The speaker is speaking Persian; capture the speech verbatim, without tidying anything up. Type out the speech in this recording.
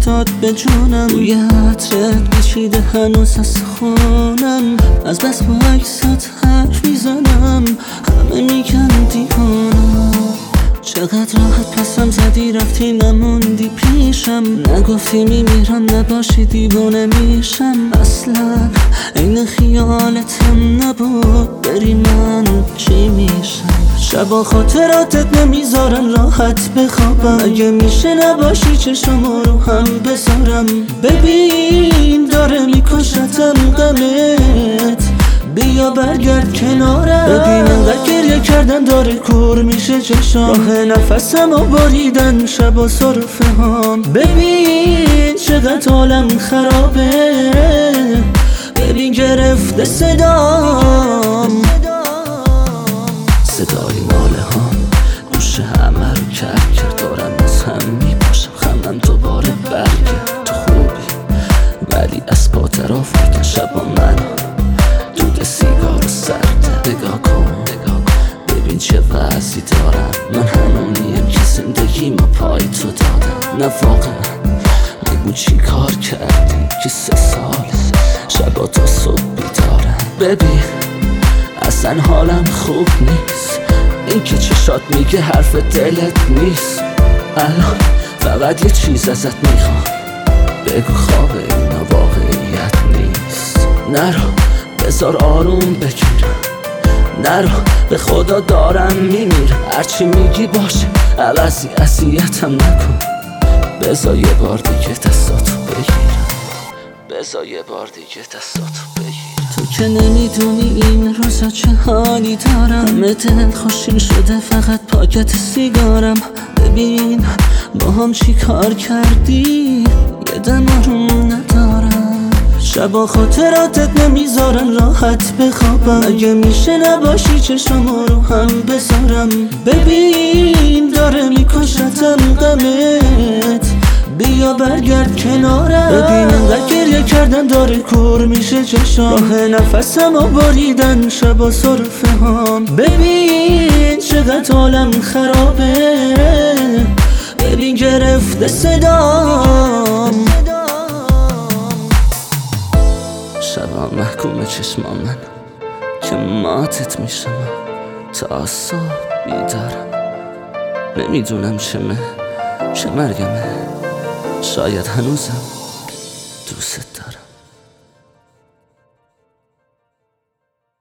افتاد به جونم، بوی عطرت پیچیده هنوز از خونم، از بس با عکسات حرف میزنم همه میگن دیوانم. چقدر راحت پسم زدی رفتی نموندی پیشم، نگفتی میمیرم نباشی دیوانه میشم. اصلا این خیالتم نبود بری من چی میشم. شبا خاطراتت نمیذارن راحت بخوابم، اگه میشه نباشی چشم رو هم بذارم. ببین داره میکشتم غمت، بیا برگرد کنارم. ببین انقدر گریه کردن داره کور میشه چشام، راه نفسم و باریدن شبا صرفه هم. ببین چقدر حالم خرابه، ببین گرفته صدام، صدای ناله ها گوش همه رو کرد کرد. دارم از هم میپاشم خمم دوباره برگرد. تو خوبی ولی از پا طرف کن شبا منو دود سیگار سرده. نگاه کن ببین چه وضعی دارم، من همونیم که زندگی ما پای تو دادم. نه واقعا بگو چی کار کردی که سه سال شبا تا صبح بیدارم. ببین اصلا حالم خوب نیست، این که چشات میگه حرف دلت نیست. الان فقط یه چیز ازت میخوام، بگو خوابه اینا واقعیت نیست. نرو بذار آروم بگیرم، نرو به خدا دارم میمیرم. هرچی میگی باشه عوضی اذیتم نکن، بذار یه بار دیگه دستاتو بگیرم، بذار یه بار دیگه دستاتو بگیرم. تو که نمیدونی این روزا چه حالی دارم، همه دل خوشین شده فقط پاکت سیگارم. ببین با هم چی کار کردی یه دم آروم ندارم. شبا خاطراتت نمیذارن راحت بخوابم، اگه میشه نباشی چشم رو هم بذارم. ببین داره میکشتم غمت، بیا برگرد کنارم. ببین انقدر گریه کردن داره کور میشه چشام، راه نفسم و باریدن شبا صرفه هم. ببین چقدر حالم خرابه، ببین گرفته صدام، شبا محکوم چشمام من که ماتت میشم تا صبح بیدارم. نمیدونم چه مه چه مرگمه، شاید هنوزم دوست دارم.